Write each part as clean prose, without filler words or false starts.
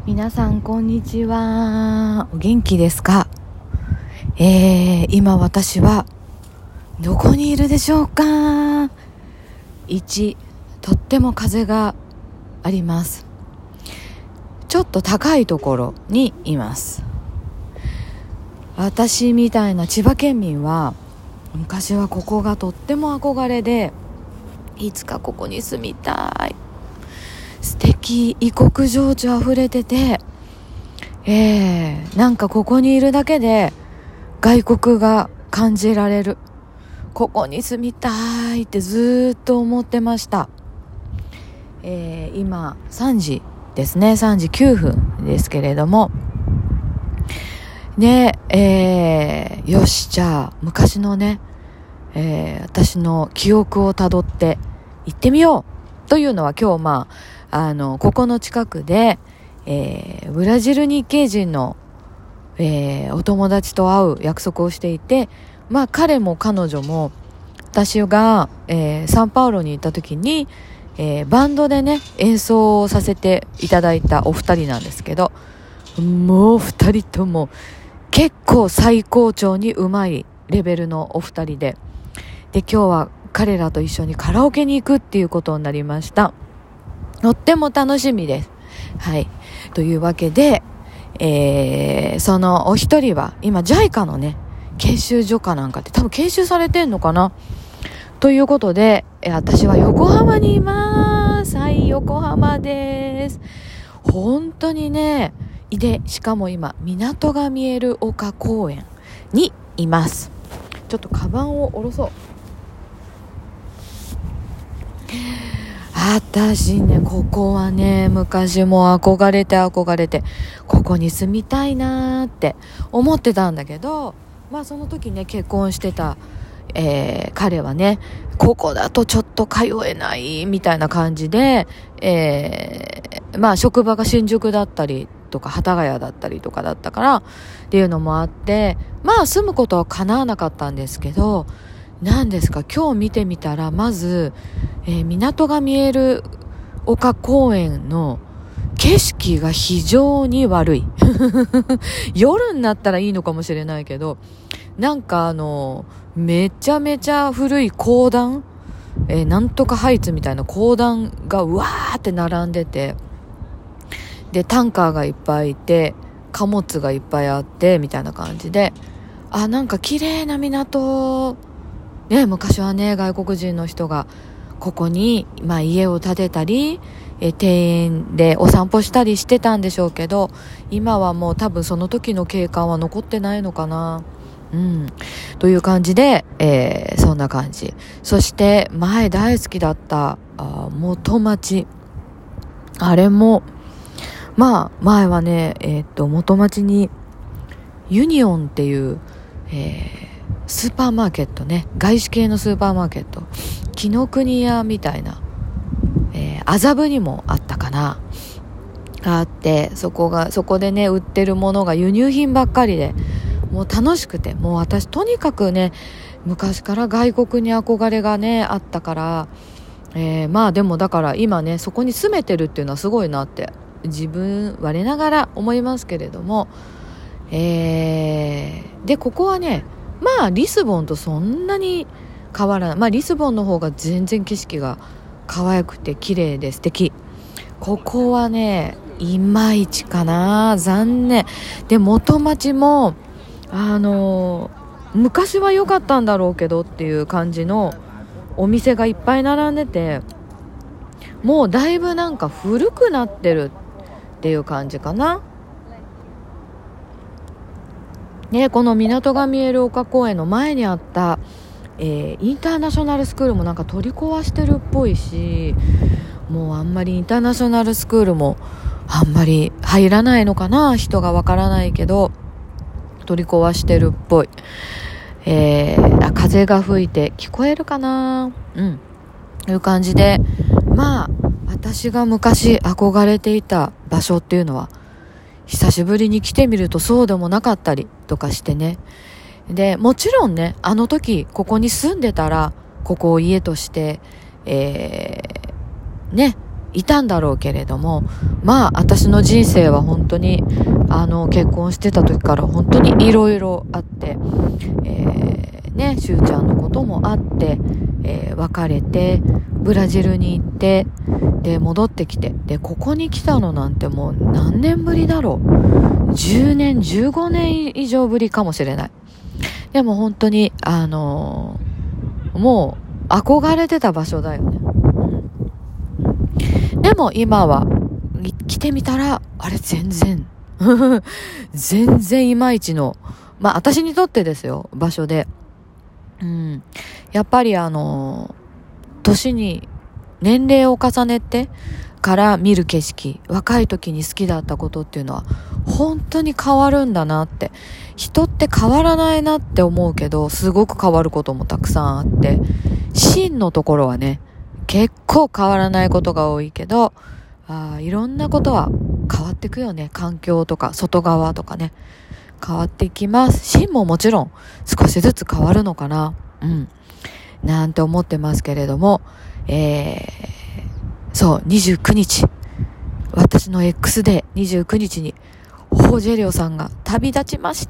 皆さんこんにちは。お元気ですか？今私はどこにいるでしょうか？1、とっても風があります。ちょっと高いところにいます。私みたいな千葉県民は昔はここがとっても憧れで、いつかここに住みたい、素敵、異国情緒あふれてて、なんかここにいるだけで外国が感じられる、ここに住みたいってずっと思ってました。今3時ですね。3時9分ですけれどもね、よし、じゃあ昔のね、私の記憶をたどって行ってみようというのは、今日ここの近くで、ブラジル日系人の、お友達と会う約束をしていて、彼も彼女も私が、サンパウロに行った時に、バンドでね演奏をさせていただいたお二人なんですけど、もう二人とも結構最高潮にうまいレベルのお二人で、今日は彼らと一緒にカラオケに行くっていうことになりました。とっても楽しみです。はい。というわけで、そのお一人は今 JICA のね研修所かなんかって多分研修されてんのかなということで、私は横浜にいます。はい、横浜です。本当にね、しかも今港が見える丘公園にいます。ちょっとカバンを下ろそう。私ね、ここはね、昔も憧れてここに住みたいなって思ってたんだけど、その時ね結婚してた、彼はね、ここだとちょっと通えないみたいな感じで、職場が新宿だったりとか幡ヶ谷だったりとかだったからっていうのもあって、住むことは叶わなかったんですけど、何ですか、今日見てみたら、まず、港が見える丘公園の景色が非常に悪い夜になったらいいのかもしれないけど、なんかめちゃめちゃ古い公団、なんとかハイツみたいな公団がうわーって並んでて、でタンカーがいっぱいいて貨物がいっぱいあってみたいな感じで、なんか綺麗な港ね、昔はね外国人の人がここに、家を建てたり、庭園でお散歩したりしてたんでしょうけど、今はもう多分その時の景観は残ってないのかな。という感じで、そんな感じ。そして前大好きだった元町、あれも前はね、元町にユニオンっていう、スーパーマーケットね、外資系のスーパーマーケット、紀ノ国屋みたいな、麻布にもあったかな、があって、そこでね売ってるものが輸入品ばっかりで、もう楽しくて、もう私とにかくね昔から外国に憧れがねあったから、でもだから今ねそこに住めてるっていうのはすごいなって自分我ながら思いますけれども、でここはねリスボンとそんなに変わらない。リスボンの方が全然景色が可愛くて綺麗で素敵。ここはねいまいちかな、残念で。元町も昔は良かったんだろうけどっていう感じのお店がいっぱい並んでて、もうだいぶなんか古くなってるっていう感じかな。この港が見える丘公園の前にあった、インターナショナルスクールもなんか取り壊してるっぽいし、もうあんまりインターナショナルスクールもあんまり入らないのかな、人がわからないけど取り壊してるっぽい。風が吹いて聞こえるかな、という感じで、私が昔憧れていた場所っていうのは久しぶりに来てみるとそうでもなかったりとかしてね。でもちろんね、あの時ここに住んでたらここを家として、 いたんだろうけれども、まあ私の人生は本当に結婚してた時から本当にいろいろあって、しゅうちゃんのこともあって、別れてブラジルに行って、で戻ってきて、でここに来たのなんてもう何年ぶりだろう、10年15年以上ぶりかもしれない。でも本当にもう憧れてた場所だよね、でも今は来てみたらあれ全然全然いまいちの、まあ私にとってですよ、場所で、やっぱり年に年齢を重ねてから見る景色、若い時に好きだったことっていうのは本当に変わるんだなって。人って変わらないなって思うけど、すごく変わることもたくさんあって、真のところはね結構変わらないことが多いけど、いろんなことは変わっていくよね。環境とか外側とかね、変わっていきます。真ももちろん少しずつ変わるのかな、なんて思ってますけれども、そう29日、私の X で29日にホジェリオさんが旅立ちました。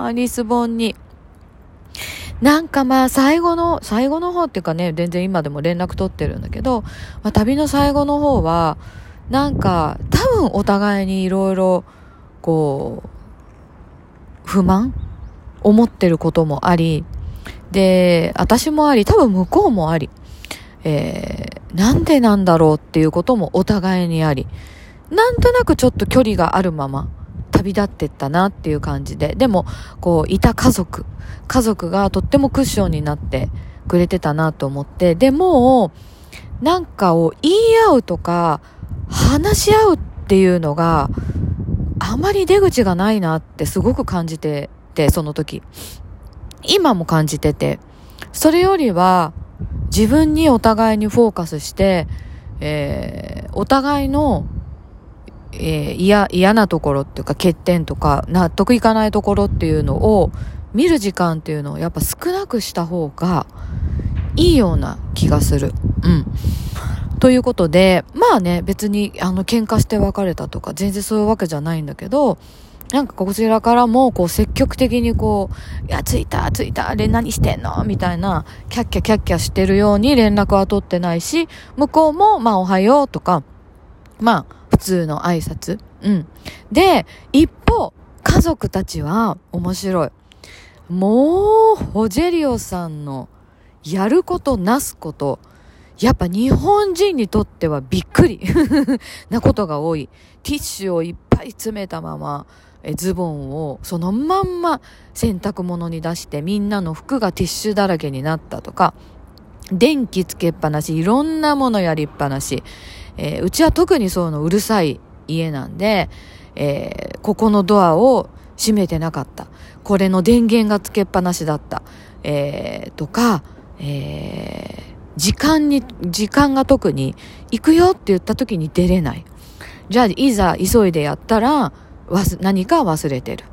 リスボンに。なんかまあ最後の方っていうかね、全然今でも連絡取ってるんだけど、旅の最後の方はなんか多分お互いにいろいろこう不満思ってることもあり、で私もあり、多分向こうもあり、なんでなんだろうっていうこともお互いにあり、なんとなくちょっと距離があるまま旅立ってったなっていう感じで、でもこういた家族がとってもクッションになってくれてたなと思って、でもなんかを言い合うとか話し合うっていうのがあまり出口がないなってすごく感じてて、その時今も感じてて、それよりは自分にお互いにフォーカスして、お互いの嫌なところっていうか欠点とか納得いかないところっていうのを見る時間っていうのをやっぱ少なくした方がいいような気がする。ということで、まあね、別に喧嘩して別れたとか全然そういうわけじゃないんだけど、なんかこちらからもこう積極的にこう、いや着いたで何してんのみたいなキャッキャしてるように連絡は取ってないし、向こうもまあおはようとか、まあ普通の挨拶。で、一方、家族たちは面白い。もう、ホジェリオさんのやることなすこと、やっぱ日本人にとってはびっくりなことが多い。ティッシュをいっぱい詰めたまま、ズボンをそのまんま洗濯物に出して、みんなの服がティッシュだらけになったとか、電気つけっぱなし、いろんなものやりっぱなし、うちは特にそういうのうるさい家なんで、ここのドアを閉めてなかった、これの電源がつけっぱなしだった、とか、時間が特に行くよって言った時に出れない。じゃあいざ急いでやったら何か忘れてる。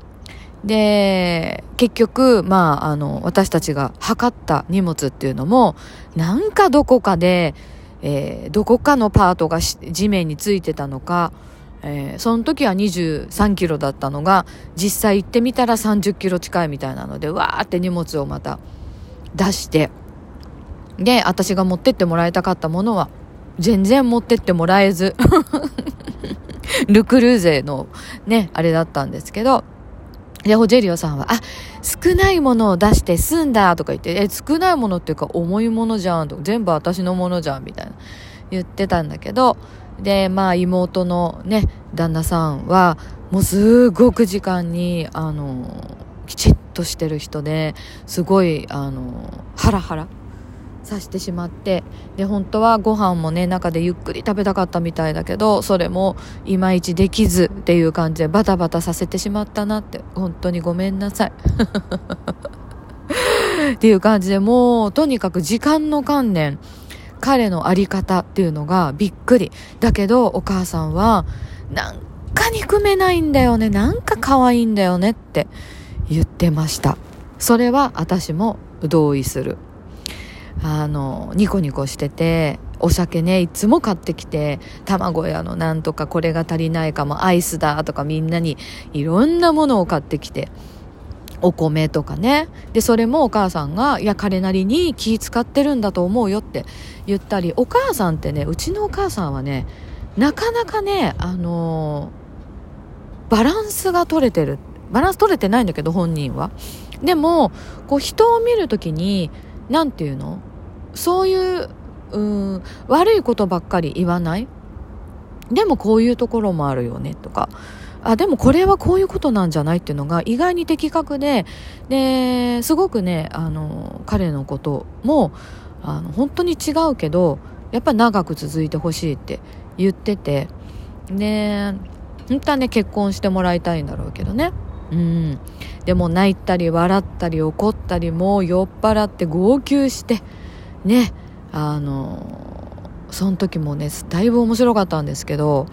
で結局私たちが測った荷物っていうのもなんかどこかで、どこかのパートが地面についてたのか、その時は23キロだったのが実際行ってみたら30キロ近いみたいなので、わーって荷物をまた出して、で私が持ってってもらいたかったものは全然持ってってもらえずルクルーゼのねあれだったんですけど、でホジェリオさんは少ないものを出して済んだとか言って、少ないものっていうか重いものじゃんとか、全部私のものじゃんみたいな言ってたんだけど、で妹のね旦那さんはもうすごく時間にきちっとしてる人で、すごいハラハラさしてしまって、で本当はご飯もね中でゆっくり食べたかったみたいだけど、それもいまいちできずっていう感じでバタバタさせてしまったなって、本当にごめんなさいっていう感じで、もうとにかく時間の観念、彼のあり方っていうのがびっくりだけど、お母さんはなんか憎めないんだよね、なんか可愛いんだよねって言ってました。それは私も同意する。ニコニコしててお酒ねいつも買ってきて、卵屋のなんとかこれが足りないかも、アイスだとかみんなにいろんなものを買ってきて、お米とかね。でそれもお母さんがいや彼なりに気使ってるんだと思うよって言ったり、お母さんってね、うちのお母さんはねなかなかねバランス取れてないんだけど本人は。でもこう人を見るときになんていうの、そういう悪いことばっかり言わない。でもこういうところもあるよねとか、でもこれはこういうことなんじゃないっていうのが意外に的確で、すごくね彼のことも本当に違うけどやっぱり長く続いてほしいって言ってて、で本当はね結婚してもらいたいんだろうけどね。でも泣いたり笑ったり怒ったり、もう酔っ払って号泣してね、その時もねだいぶ面白かったんですけど、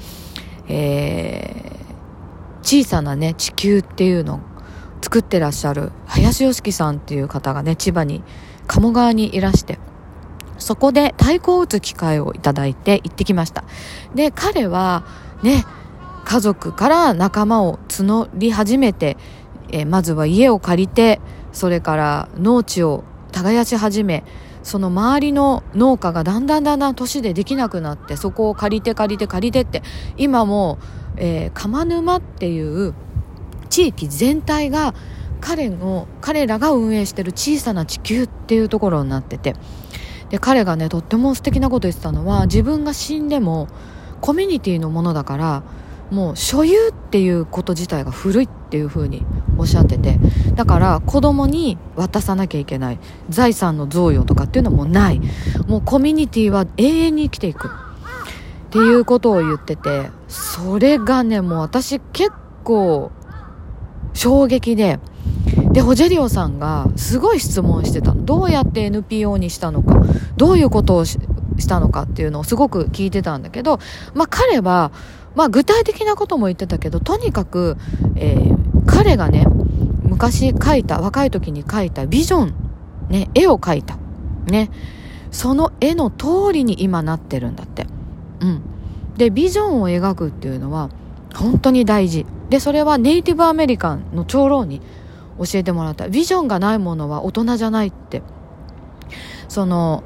小さなね地球っていうのを作ってらっしゃる林良樹さんっていう方がね千葉に鴨川にいらして、そこで太鼓を打つ機会をいただいて行ってきました。で彼はね家族から仲間を募り始めて、まずは家を借りて、それから農地を耕し始め、その周りの農家がだんだん年でできなくなって、そこを借りてって今も釜沼っていう地域全体が彼らが運営してる小さな地球っていうところになってて、で彼がねとっても素敵なこと言ってたのは、自分が死んでもコミュニティのものだからもう所有っていうこと自体が古いっていう風におっしゃってて、だから子供に渡さなきゃいけない財産の贈与とかっていうのもない、もうコミュニティは永遠に生きていくっていうことを言ってて、それがねもう私結構衝撃で、ホジェリオさんがすごい質問してたの。どうやって NPO にしたのか、どういうことをしたのかっていうのをすごく聞いてたんだけど、彼は具体的なことも言ってたけど、とにかく、彼がね昔若い時に描いたビジョン、ね、絵を描いた、ね、その絵の通りに今なってるんだって。でビジョンを描くっていうのは本当に大事で、それはネイティブアメリカンの長老に教えてもらった。ビジョンがないものは大人じゃないって。その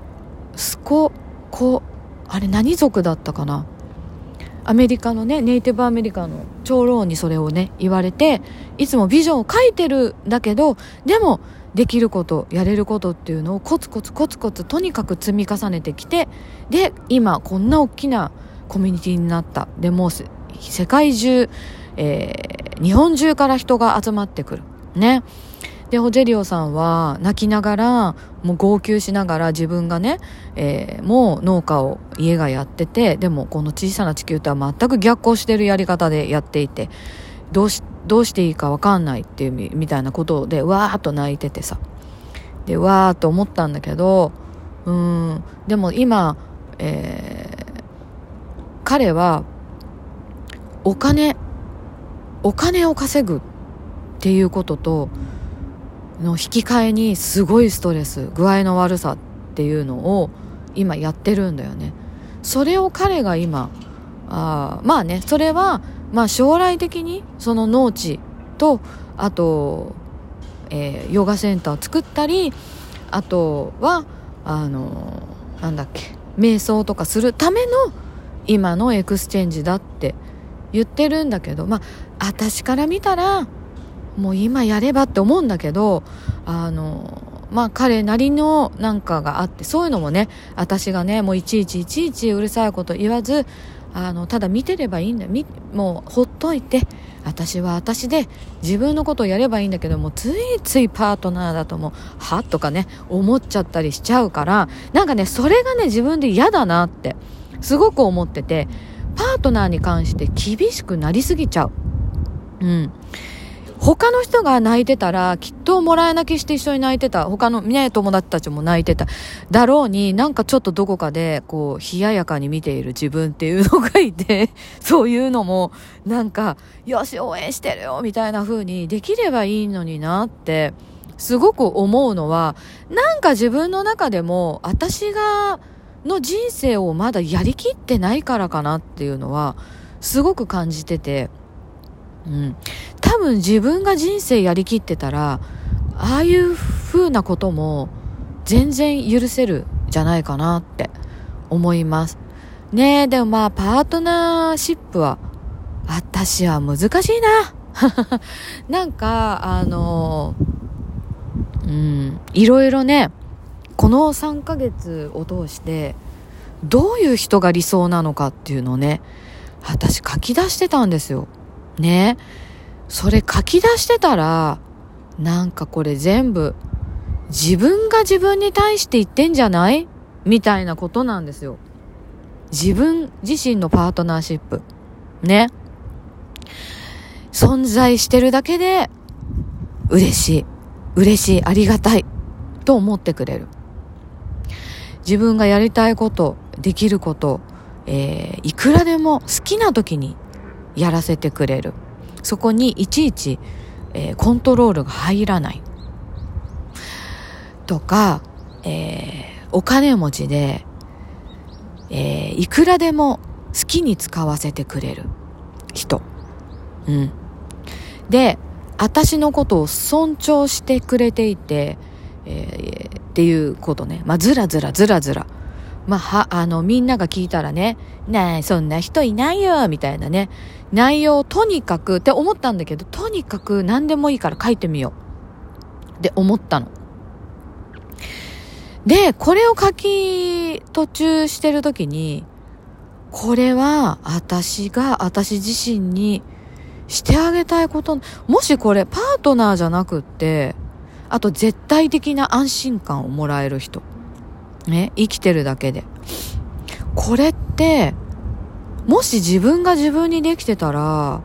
あれ何族だったかな、アメリカのねネイティブアメリカの長老にそれをね言われて、いつもビジョンを書いてるんだけど、でもできることやれることっていうのをコツコツとにかく積み重ねてきて、で今こんな大きなコミュニティになった。でもう世界中、日本中から人が集まってくるね。でホジェリオさんは泣きながら、もう号泣しながら、自分がね、もう農家を家がやってて、でもこの小さな地球とは全く逆行してるやり方でやっていて、どうしていいか分かんないっていうみたいなことでわーっと泣いててさ、でわーっと思ったんだけど、でも今、彼はお金を稼ぐっていうこととの引き換えにすごいストレス、具合の悪さっていうのを今やってるんだよね。それを彼が今それは将来的にその農地とあと、ヨガセンターを作ったり、あとは瞑想とかするための今のエクスチェンジだって言ってるんだけど、私から見たらもう今やればって思うんだけど、彼なりのなんかがあって、そういうのもね私がねもういちいちうるさいこと言わず、ただ見てればいいんだよ。もうほっといて、私は私で自分のことをやればいいんだけども、ついついパートナーだともはとかね思っちゃったりしちゃうから、なんかねそれがね自分で嫌だなってすごく思ってて、パートナーに関して厳しくなりすぎちゃう。他の人が泣いてたらきっともらい泣きして一緒に泣いてた、他のね友達たちも泣いてただろうに、なんかちょっとどこかでこう冷ややかに見ている自分っていうのがいて、そういうのもなんかよし応援してるよみたいな風にできればいいのになってすごく思うのは、なんか自分の中でも私がの人生をまだやりきってないからかなっていうのはすごく感じてて、多分自分が人生やりきってたらああいう風なことも全然許せるじゃないかなって思いますね。でもパートナーシップは私は難しいななんかいろいろね、この3ヶ月を通してどういう人が理想なのかっていうのをね、私書き出してたんですよね。それ書き出してたらなんかこれ全部自分が自分に対して言ってんじゃないみたいなことなんですよ。自分自身のパートナーシップね、存在してるだけで嬉しい、ありがたいと思ってくれる。自分がやりたいこと、できること、いくらでも好きな時にやらせてくれる。そこにいちいち、コントロールが入らないとか、お金持ちで、いくらでも好きに使わせてくれる人、で私のことを尊重してくれていて、っていうことね。ずらずらみんなが聞いたらね、そんな人いないよみたいなね、内容をとにかくって思ったんだけど、とにかく何でもいいから書いてみようって思ったの。でこれを途中してる時に、これは私自身にしてあげたいこと、もしこれパートナーじゃなくって、あと絶対的な安心感をもらえる人ね、生きてるだけで、これってもし自分が自分にできてたら、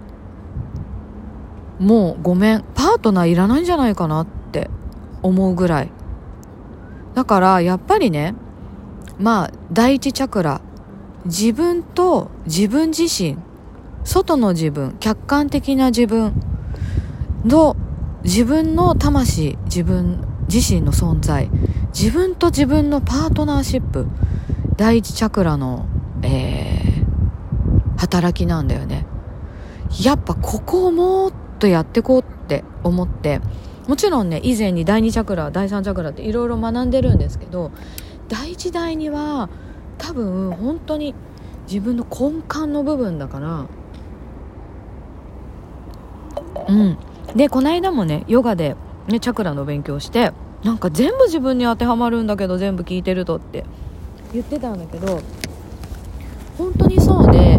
もうごめん、パートナーいらないんじゃないかなって思うぐらいだから、やっぱりね、第一チャクラ、自分と自分自身、外の自分、客観的な自分の自分の魂、自分自身の存在、自分と自分のパートナーシップ、第一チャクラの、働きなんだよね。やっぱここをもっとやってこうって思って、もちろんね、以前に第2チャクラ、第3チャクラっていろいろ学んでるんですけど、第1第2は多分本当に自分の根幹の部分だから、でこの間もね、ヨガでね、チャクラの勉強して、なんか全部自分に当てはまるんだけど、全部聞いてるとって言ってたんだけど、本当にそうで、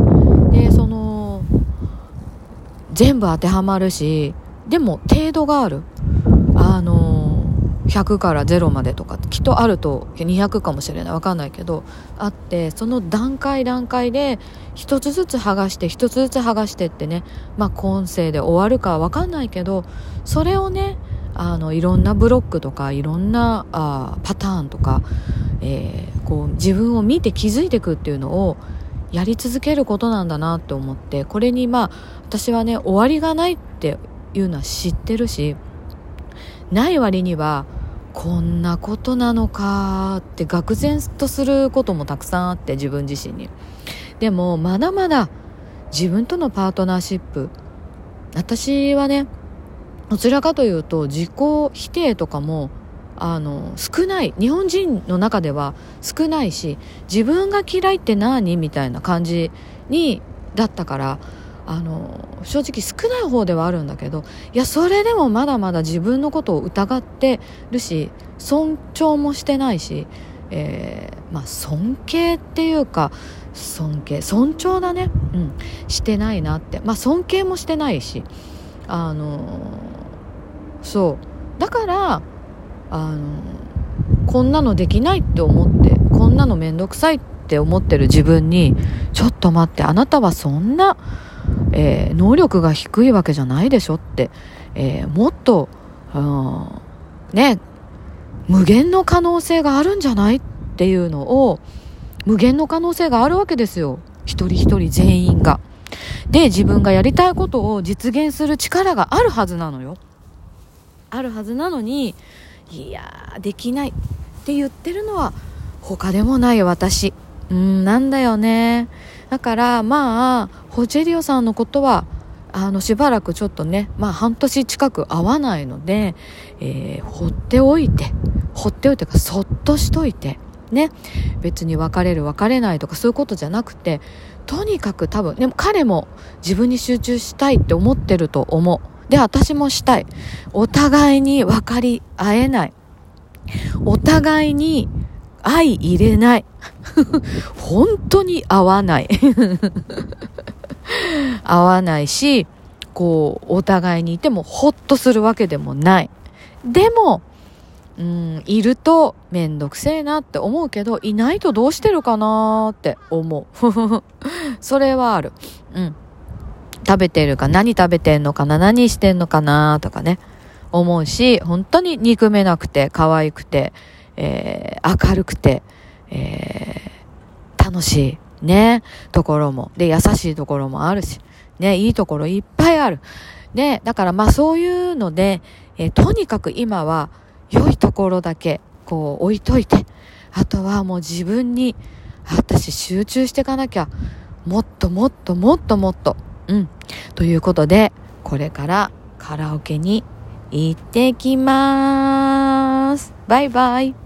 全部当てはまるし、でも程度がある。100から0までとかきっとあると、200かもしれない、分かんないけどあって、その段階で一つずつ剥がしてってね、今世で終わるか分かんないけど、それをね、いろんなブロックとかいろんなパターンとか、こう自分を見て気づいていくっていうのをやり続けることなんだなって思って、これに私はね、終わりがないっていうのは知ってるし、ない割にはこんなことなのかって愕然とすることもたくさんあって、自分自身に。でもまだまだ自分とのパートナーシップ、私はね、どちらかというと自己否定とかも少ない、日本人の中では少ないし、自分が嫌いって何みたいな感じだったから、正直少ない方ではあるんだけど、いやそれでもまだまだ自分のことを疑ってるし、尊重もしてないし、尊敬っていうか尊重だね、してないなって、尊敬もしてないし、そうだから、こんなのできないって思って、こんなのめんどくさいって思ってる自分に、ちょっと待って、あなたはそんな能力が低いわけじゃないでしょって、もっと、無限の可能性があるんじゃないっていうのを、無限の可能性があるわけですよ、一人一人全員が。で自分がやりたいことを実現する力があるはずなのよ。あるはずなのに、いやできないって言ってるのは他でもない私なんだよね。だからホジェリオさんのことはしばらくちょっとね、半年近く会わないので、放っておいてかそっとしといてね、別に別れる別れないとかそういうことじゃなくて、とにかく多分でも彼も自分に集中したいって思ってると思う。で、私もしたい。お互いに分かり合えない、お互いに相入れない本当に合わない合わないし、こうお互いにいてもホッとするわけでもない。でもいるとめんどくせえなって思うけど、いないとどうしてるかなって思うそれはある。食べてるか、何食べてんのかな、何してんのかなとかね思うし、本当に憎めなくて可愛くて、明るくて、楽しいねところもで、優しいところもあるしね、いいところいっぱいあるね。だからそういうので、とにかく今は良いところだけこう置いといて、あとはもう自分に私集中していかなきゃ、もっとということで、これからカラオケに行ってきます。バイバイ。